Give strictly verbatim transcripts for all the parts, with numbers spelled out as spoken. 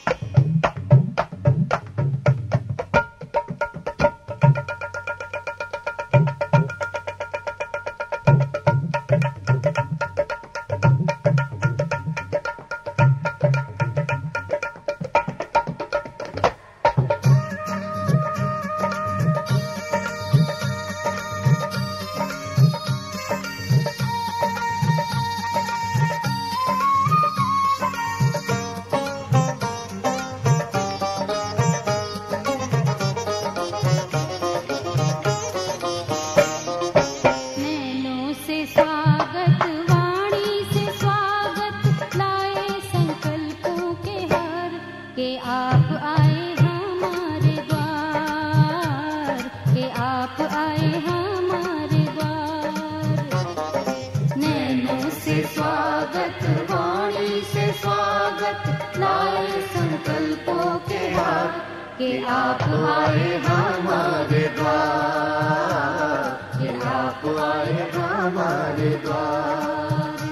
कि आप आए हमारे द्वार, कि आप आए हमारे द्वार।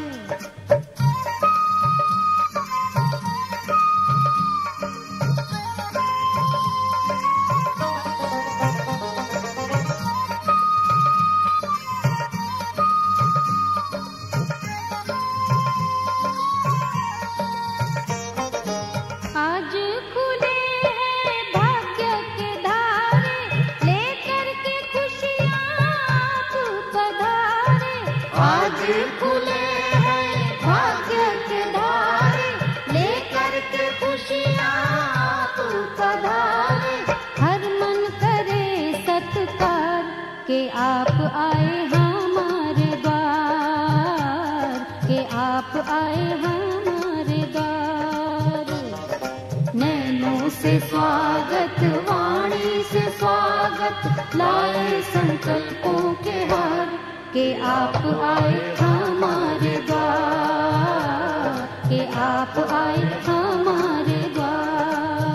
आज खुले हैं भाग्य के धारे, लेकर के खुशियाँ आप पधारे। आज खुले हैं भाग्य के धारे, लेकर के खुशियाँ आप पधारे। हर मन करे सत्कार के आप आए हमारे द्वार, के आप आए हमारे द्वार। नैनों से स्वागत, वाणी से स्वागत, लाए संकल्पों के हार, के आप आए हमारे द्वार, के आप आए हमारे द्वार।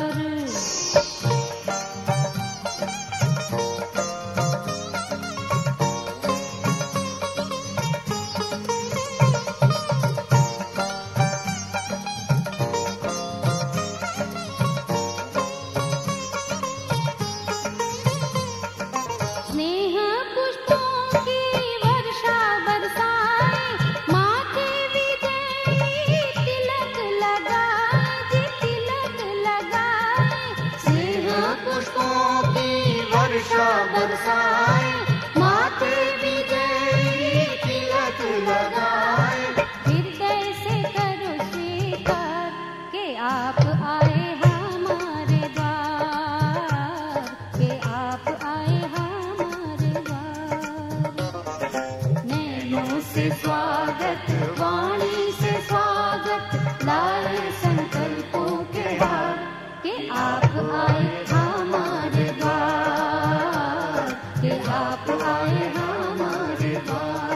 स्नेह पुष्पों की वर्षा बरसाए, माथे विजयी तिलक लगाए जी, तिलक लगाए। स्नेह पुष्पों की वर्षा बरसाए, माथे विजयी तिलक लगाए। हृदय से करो स्वीकार के आप आए हमारे द्वार, के आप आए हमारे द्वार। नैनों से स्वागत, वाणी से स्वागत, लाए संकल्पों के हार, के आप आए हमारे द्वार, के आप आए हमारे द्वार।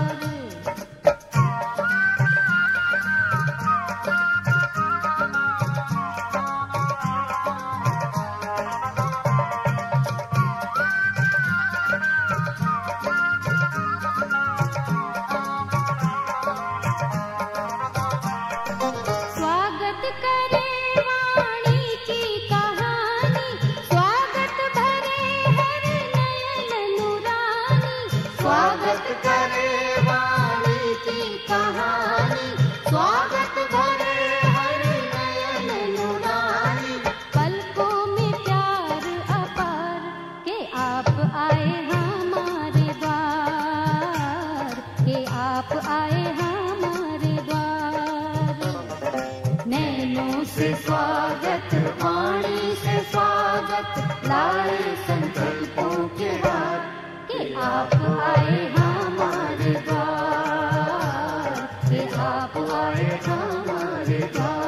स्वागत करे वाणी की कहानी, स्वागत भरे हर नयन नुरानी। स्वागत करे वाणी की कहानी, स्वागत भरे हर नयन नुरानी। पलकों में प्यार अपार के आप आए हमारे द्वार, के आप आए हमारे द्वार। नैनों से स्वागत, वाणी से स्वागत, लाए संकल्पों के हार, के आप आए हमारे द्वार, के आप आए हमारे द्वार।